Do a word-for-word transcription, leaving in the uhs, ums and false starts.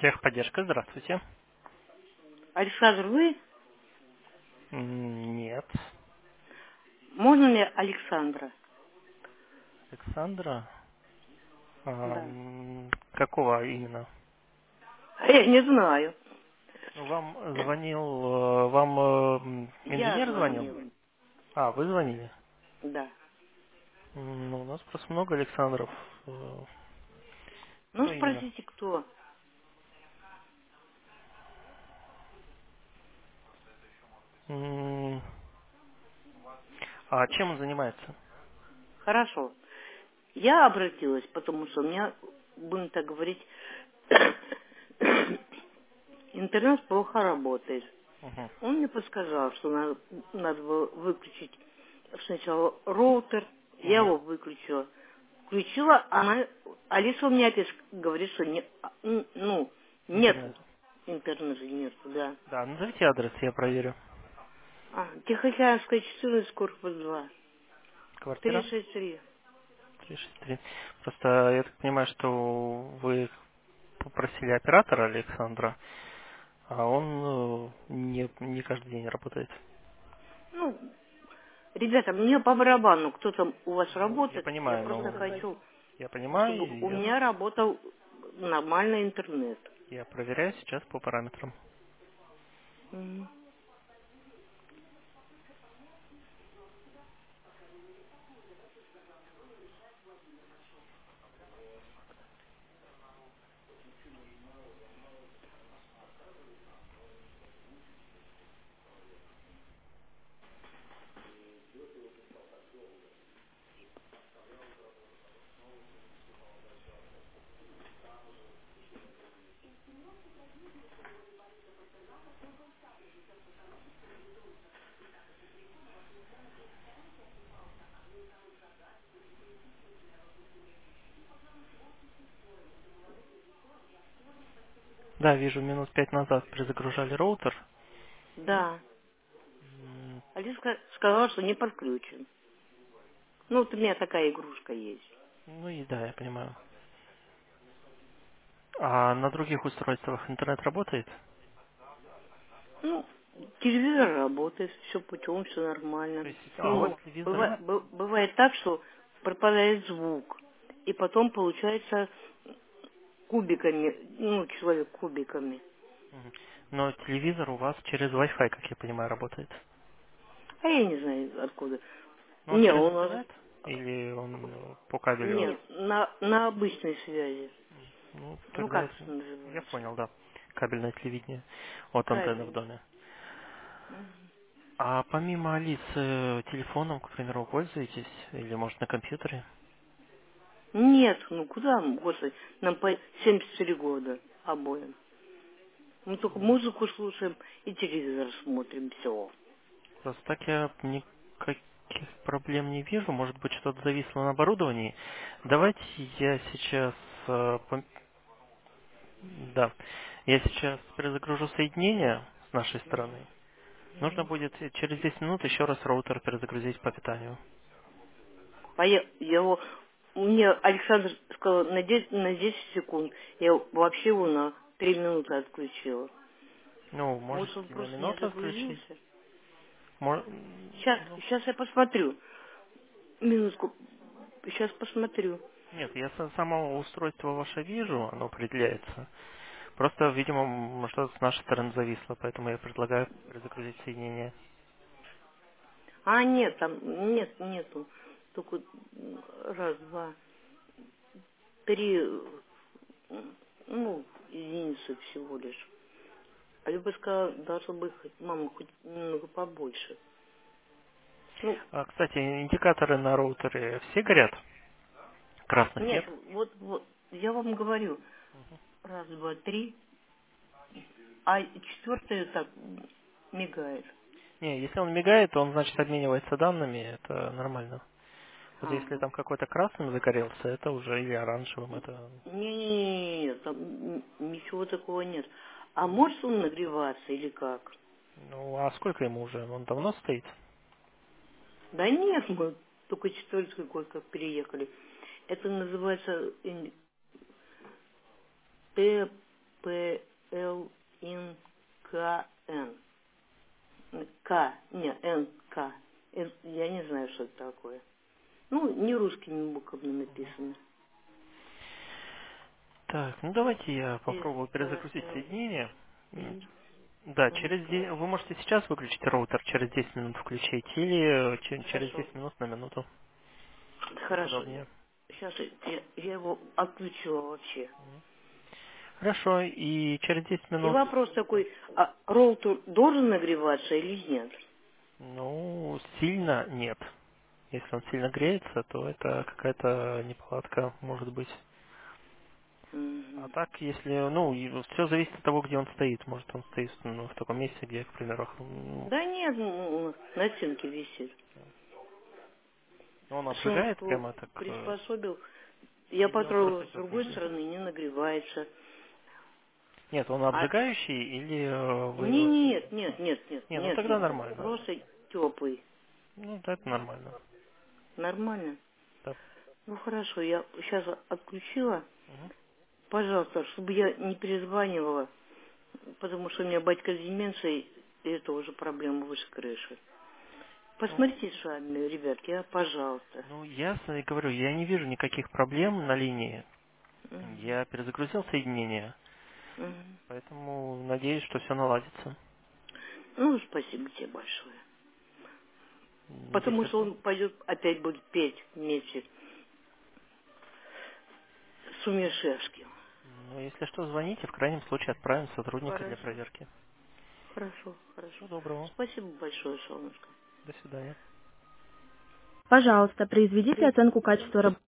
Техподдержка, здравствуйте. Александр, вы? М, Нет. Можно мне Александра? Александра? А, Да. м, какого именно? Я не знаю. Ну, вам звонил, э, вам э, м, Я инженер звонил? звонила. А, вы звонили? Да. М, Ну, у нас просто много Александров. Э, Ну, Кто именно? спросите, кто. М, А чем он занимается? Хорошо. Я обратилась, потому что у меня, будем так говорить, интернет плохо работает. Мгм. Он мне подсказал, что надо, надо было выключить сначала роутер. Я Мгм. его выключила. Включила, она... Алиса у меня опять говорит, что не, а, м, ну, Интернет. нету. Интернета нету, да. Да, назовите адрес, я проверю. А, Тихоокеанская, четырнадцать, корпус два. Квартира? три шесть три. три шесть три. Просто я так понимаю, что вы попросили оператора Александра, а он э, не, не каждый день работает. Ну, ребята, мне по барабану, кто там у вас Ну, я работает. Я понимаю, просто но хочу, я понимаю, чтобы и у я, меня работал нормальный интернет. я проверяю сейчас по параметрам. Мгм. Да, вижу, минут пять назад перезагружали роутер. Да. М, Алиска сказала, что не подключен. Ну, вот у меня такая игрушка есть. Ну и да, я понимаю. А на других устройствах интернет работает? Ну, телевизор работает, все путем, все То нормально. есть, а у вас Ну, телевизор... быва- бы- бывает так, что пропадает звук. И потом получается кубиками, ну, человек кубиками. Мгм. Но телевизор у вас через Wi-Fi, как я понимаю, работает. А я не знаю откуда. Ну, он Не, через у нас интернет? Или он э, по кабелю? нет, на, на обычной связи. Ну, Ну тогда как это... это Я называется? понял, да. Кабельное телевидение от антенны в Кабель. доме. Мгм. А помимо Алисы, телефоном, к примеру, пользуетесь? Или, может, на компьютере? Нет, ну куда, мы, господи, нам по семьдесят четыре года обоим. Мы только музыку слушаем и телевизор смотрим, все. Просто так я никаких проблем не вижу. Может быть, что-то зависло на оборудовании. Давайте я сейчас... э, пом- Да. Я сейчас перезагружу соединение с нашей стороны. Нужно будет через десять минут еще раз роутер перезагрузить по питанию. А я, я его, мне Александр сказал на десять, на десять секунд. Я вообще его на три минуты отключила. Ну, Может, он можете на просто не минуту отключить. загрузился? Мо- Сейчас, ну, сейчас я посмотрю. Минутку. Сейчас посмотрю. Нет, я со- само устройство ваше вижу, оно определяется. Просто, видимо, м, что-то с нашей стороны зависло, поэтому я предлагаю перезагрузить соединение. А, нет, там нет, нету. Только м, раз, два, три, м, ну, единицы всего лишь. А Люба сказала, должно быть, хоть, мама, хоть немного побольше. Ну, А, кстати, индикаторы на роутере все горят? Красных нет, нет? вот, вот, я вам говорю, раз, два, три, а четвертый так м, мигает. Не, если он мигает, то он, значит, обменивается данными, это нормально. Вот А, если там какой-то красным загорелся, это уже или оранжевым, это... не, там м, ничего такого нет. А может он нагреваться или как? Ну, а сколько ему уже? Он давно стоит? Да нет, мы только четвертый год как переехали. Это называется ин- Т П Л Н К Н. К, не, Н К. Н- Я не знаю, что это такое. Ну, не русскими буквами написано. Так, ну давайте я С попробую П перезагрузить Л соединение. М, И Да, Н через К. де- вы можете сейчас выключить роутер, через десять минут включить, или че- через Хорошо. десять минут на минуту, как Хорошо. удобнее. Сейчас я, я его отключила вообще. Хорошо, и через десять И минут, вопрос такой, а роутер должен нагреваться или нет? ну, сильно нет. Если он сильно греется, то это какая-то неполадка может быть. А Мгм. так, если, ну, все зависит от того, где он стоит. Может, он стоит ну, в таком месте, где, к примеру, ну, Да нет, ну, на стенке висит. он обжигает Солнышко прямо так, э, приспособил. Я или он потрогала просто с другой тепленький? стороны, не нагревается. Нет, он А обжигающий или э, вы не, его... нет, нет, нет, нет, Не, ну нет, тогда нет. нормально. Просто теплый. Ну, да, это нормально. Нормально. Да. Ну хорошо, я сейчас отключила. Мгм. Пожалуйста, чтобы я не перезванивала, потому что у меня батька с деменцией, и это уже проблема выше крыши. Ну, Посмотрите сами, ребятки, а, пожалуйста. ну, ясно, и говорю, я не вижу никаких проблем на линии. Мгм. Я перезагрузил соединение, Мгм. поэтому надеюсь, что все наладится. Ну, спасибо тебе большое. М, Потому Если что что, он пойдет опять будет петь вместе с Сумишевским. ну, если что, звоните, в крайнем случае отправим сотрудника для Хорошо, проверки. хорошо, хорошо. Всего доброго. Спасибо большое, солнышко. До свидания. Пожалуйста, произведите оценку качества работы.